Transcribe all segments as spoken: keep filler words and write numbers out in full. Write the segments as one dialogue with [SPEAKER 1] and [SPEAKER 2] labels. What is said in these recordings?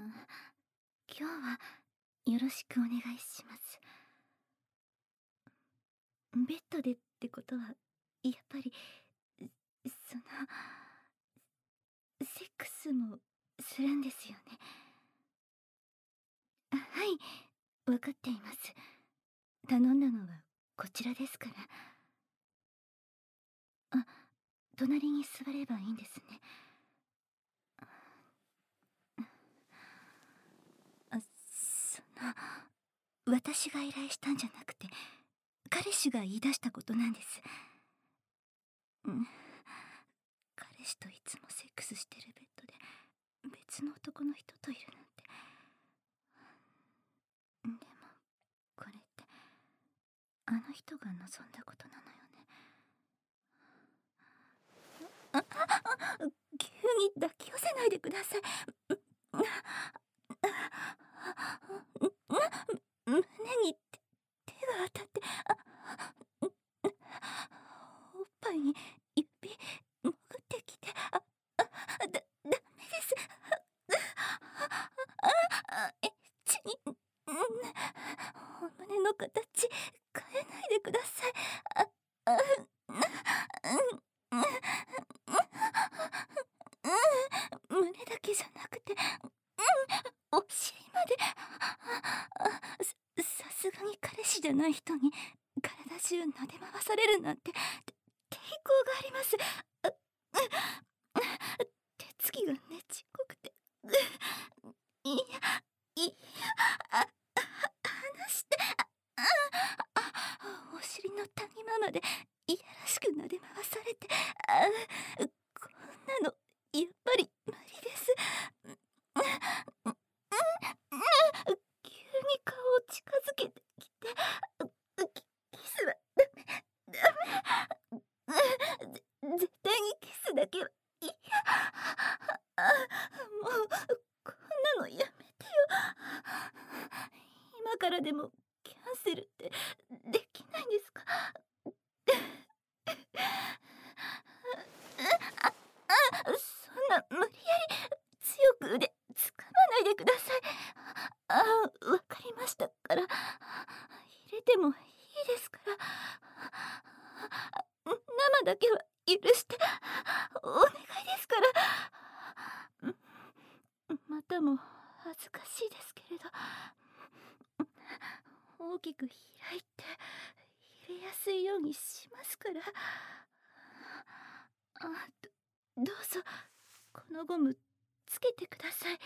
[SPEAKER 1] 今日はよろしくお願いします。ベッドでってことはやっぱりそのセックスもするんですよね。あ、はい、わかっています。頼んだのはこちらですから。あ、隣に座ればいいんですね。あ、その私が依頼したんじゃなくて彼氏が言い出したことなんです。うん、彼氏といつもセックスしてるベッドで別の男の人といるなんて。でもこれってあの人が望んだことなのよね。あ、あ、急に抱き寄せないでください。胸に手手が当たって、あ、おっぱいに指潜ってきて、あ、あ、だ、ダメです。あ、あ、エッチに、うん、お胸の形変えないでください。あ、あ、うん、うん、うん、胸だけじゃなくて、うん、お尻まで。あ、さ、さすがに彼氏じゃない人に体中撫で回されるなんて、て抵抗があります。あ、手つきがねちっこくて、いや、いや、あ、離して、あ、あ、お尻の谷間までいやらしく撫で回されて、あ、こんなのやっぱり無理です。急に顔を近づけてきて、キキスはダメ、ダメ、ぜ絶対にキスだけは、いや、あ、もうこんなのやめてよ。今からでもキャンセルってできないんですか？あ、あ、そんな無理やり強く腕つかまないでください。あ、わかりましたから。入れてもいいですから。生だけは許してお願いですから。またも恥ずかしいですけれど、大きく開いて入れやすいようにしますから。あ、ど、どうぞこのゴムつけてください。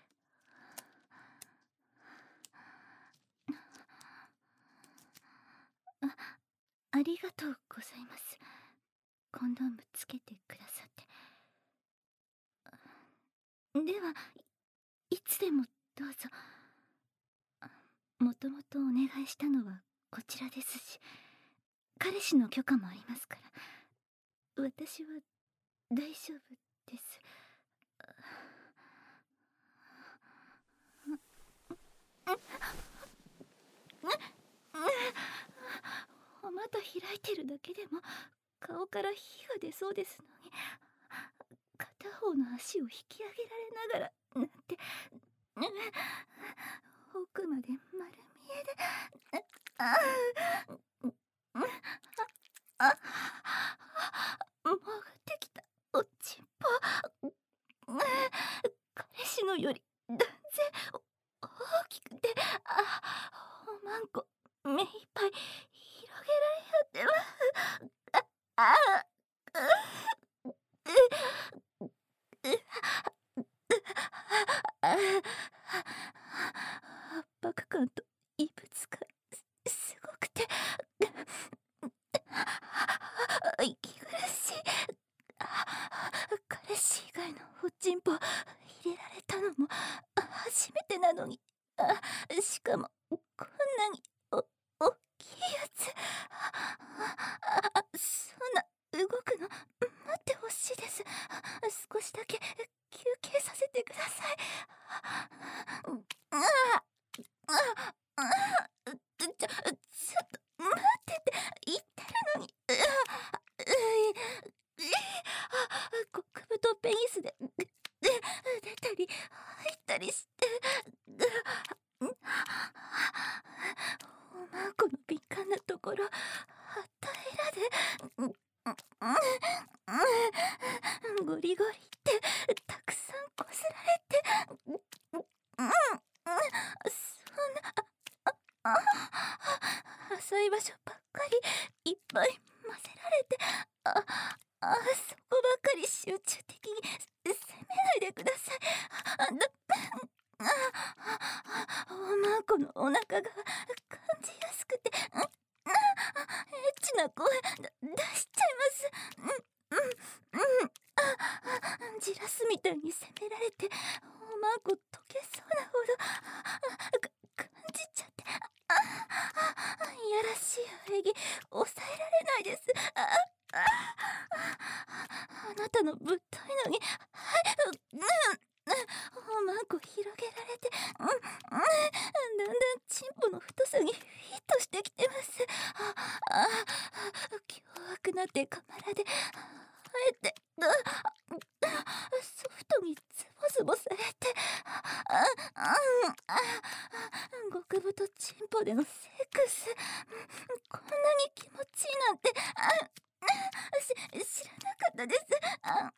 [SPEAKER 1] あ、ありがとうございます。コンドームつけてくださって。では、いつでもどうぞ。もともとお願いしたのはこちらですし、彼氏の許可もありますから、私は大丈夫です。お股開いてるだけでも顔から火が出そうですのに、片方の足を引き上げられながらなんて、奥まで丸見えで、ああ、あ、潜ってきたおちんぽ、彼氏のより断然大きくて、あ、おまんこ目いっぱい広げられやってます。あ、あ、圧迫感と異物感すごくて、息苦しい。彼氏以外のおちんぽ入れられたのも初めてなのに、あ、しかもこんなにお大きいやつ。あ、そんな動くの待ってほしいです。少しだけ休憩させてください。ああ、ああ、ちょ、ちょっと待ってって言ってるのに。あ、極太ペニスで出たり入ったりして、 リゴリってたくさんこすられて、うんうんうん、そんな、ああ浅い場所ばっかりいっぱい混ぜられて、ああそこばっかり集中的に責めないでください。あだあおまんこのお腹が感じやすくて、うん、エッチな声だ出しちゃいます。うんうんうん、ああじらすみたいに責められておまんこ溶けそうなほどか感じちゃって、ああいやらしい喘ぎ抑えられないです。あああなたのぶっといのに、はい、うん、おまんこ広げられて、うん、うん、だんだんチンポの太さにフィットしてきてます。ああ凶悪なデカマラであえてソフトにズボズボされて、あああ極太チンポでのセックス、こんなに気持ちいいなんてあし知らなかったです。あ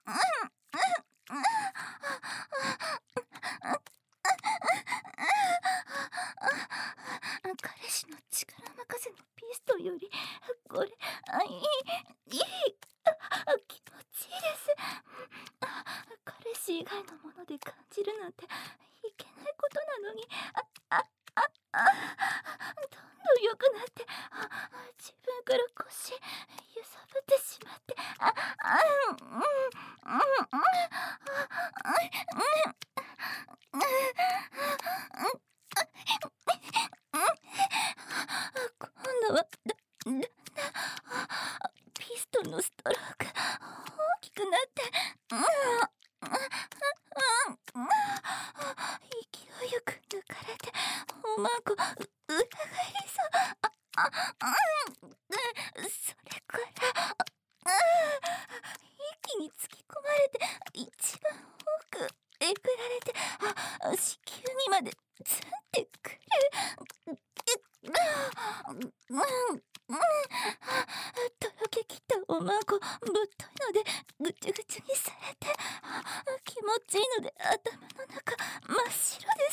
[SPEAKER 1] 彼氏の力任せのピストンよりこれあいいいいあ気持ちいいです。あ彼氏以外のもので感じるなんていけないことなのに、ああああどんどん良くなって、あ自分から腰揺さぶってしまって、ああうんうんうんうん今度はだだんだんピストンのストローク大きくなって、うんうんうん勢いよく抜かれておまんこ裏返りそう。ああうんそれから一気に突き込まれて一番多くえぐられて、あ子宮にまでツンってくる。とろけきったおまんこぶっといのでぐちゅぐちゅにされて、気持ちいいので頭の中真っ白です。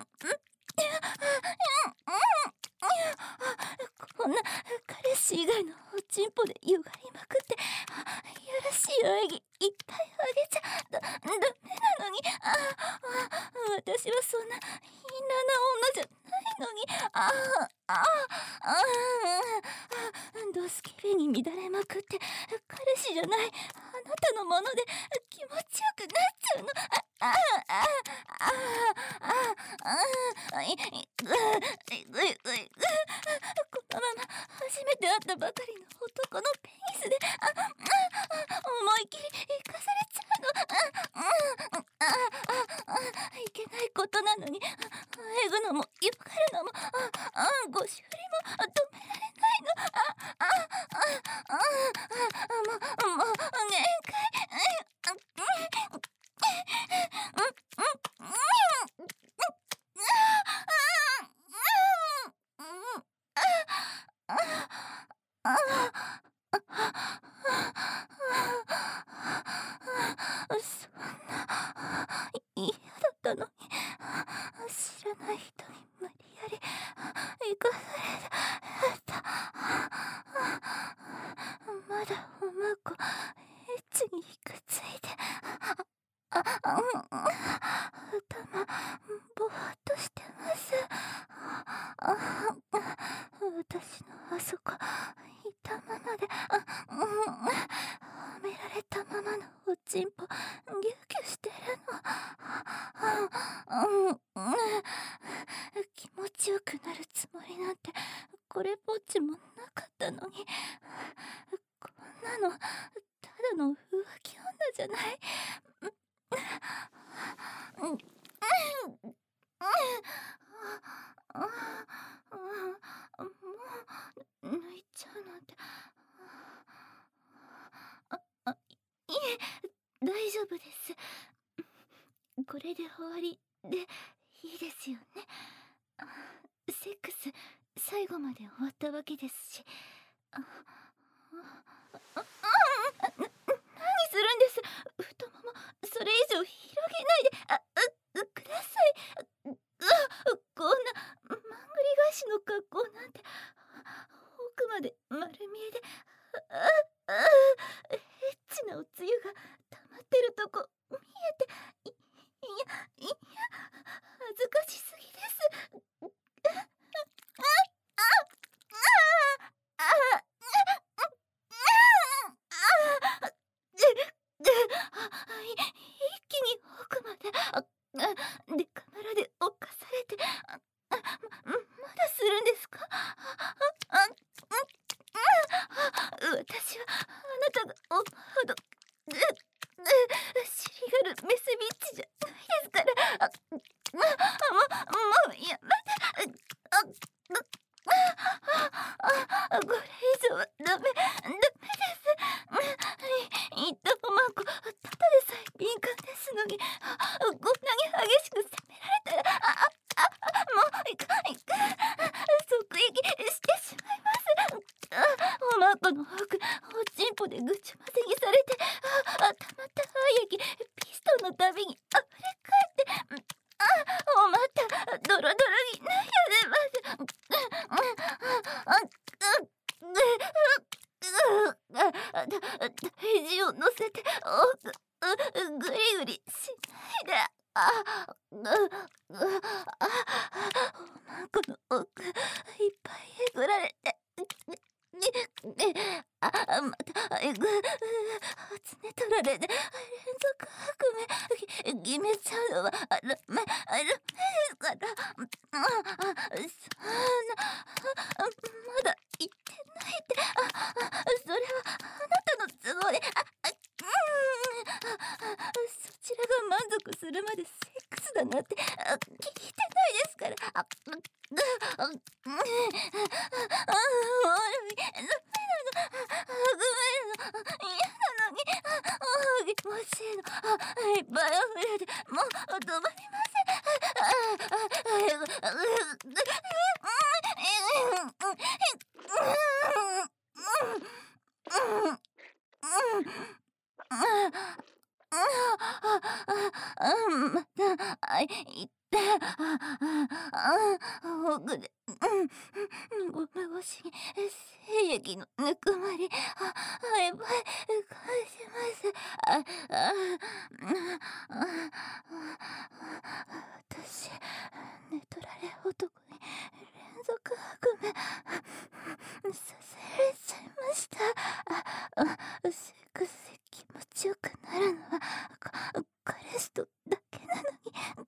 [SPEAKER 1] こんな彼氏以外のおちんぽでゆがりまくっていやらしい喘ぎいっぱいあげちゃだダメなのに、ああ私はそんな貧乱な女じゃないのに、ああああドスケベに乱れまくって彼氏じゃないあなたのもので気持ちよくなっちゃうの。あああああああいぐぐいぐいこのまま初めて会ったばかりの男のペニスでああ思い切り行かされちゃうの。あああいけないことなのにえぐのもよがるのもああご修理も止められないの。あああああもうもう限界。そんな嫌だったのに知らない人に無理やり行かされた。まだおまんこエッチにひくついて、ああうん頭ぼーっとしてます。あ私のあそこいたままであうんはめられたままのおちんぽギュギュしてるの。うんうん気持ちよくなるつもりなんてこれっぽっちもなかったのに、こんなのただの浮気女じゃない。うんうんうんもう抜いちゃうなんて、ああいえ大丈夫です。これで終わりでいいですよね。セックス最後まで終わったわけですし。あああ何するんです。太ももメスビッチじゃないですから。あ、もう、もうやめて。あ、あ、あ、これ以上はダメ、ダメです。いったおまんこ、ただでさえ敏感ですのに、こんなに激しく責められたら、あ、あ、あ、もういかんいかん、即撃してしまいます。あ、おまんこの奥、おちんぽでぐちゃ混ぜにされて、あ、たまった液、ピストンのたびに溢れ返って、あ、おまた、ドロドロになやでます。肘を乗せて、おぐりぐりしないで。あ、う、う、あ、おまんこの奥いっぱいえぐられて、あ、またえぐ、つね取られて連続悪夢決めちゃうのはあるめあるめですから。あ、あ、そんな、まだ言ってないって。あ、あ、それはあなたのつもり。あ、あ、うん、そちらが満足するまでセックスだなんてあ聞いてないですから。あ、あ、あ、あ、うん、あ、あ、ダメなの。あ、ごめんの。嫌なのに。あ、あ、もしいの。あ、いっぱい溢れてもう止まりません。あ、あ、あ、あ、また、あ、いって、あ、あ、奥で、うん、ごめん、しに、精液のぬくまり、あ、あ、いっぱい感じます。あ、あ、あ、私、寝取られ男に連続悪夢させられちゃいました。あ、あ、セックスで気持ちよくなるのはか彼氏とだけなのに。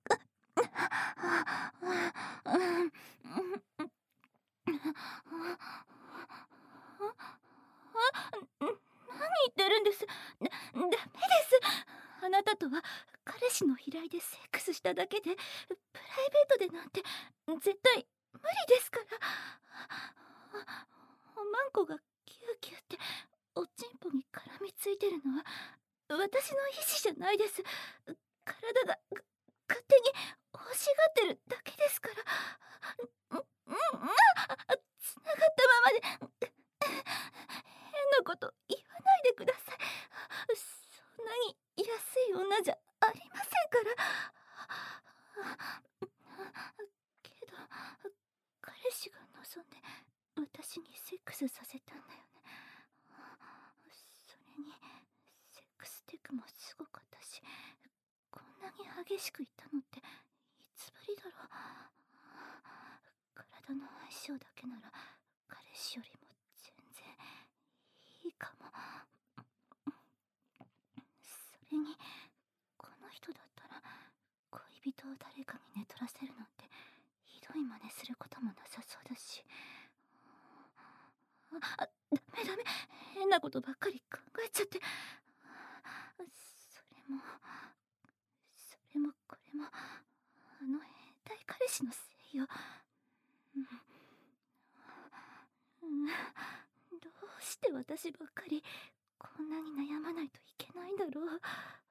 [SPEAKER 1] 何言ってるんです。だ、ダメです。あなたとは彼氏の依頼でセックスしただけで、プライベートでなんて絶対無理ですから。おまんこがキューキューっておちんぽに絡みついてるのは私の意思じゃないです。体が勝手に欲しがってるだけですから。うん、うん、うん、つながったままで変なこと言わないでください。そんなに安い女じゃありませんから。けど彼氏が望んで私にセックスさせたんだよね。それにセックステクもすごかったし、こんなに激しく言ったのっていつぶりだろう。体の相性だけなら彼氏よりも全然いいかも。それにこの人だったら恋人を誰かに寝取らせるなんてひどい真似することもなさそうだし。あ、ダメダメ、変なことばっかり考えちゃって。それもそれもこれもあの変態彼氏のせいよ。うん、うん、どうして私ばっかりこんなに悩まないといけないんだろう。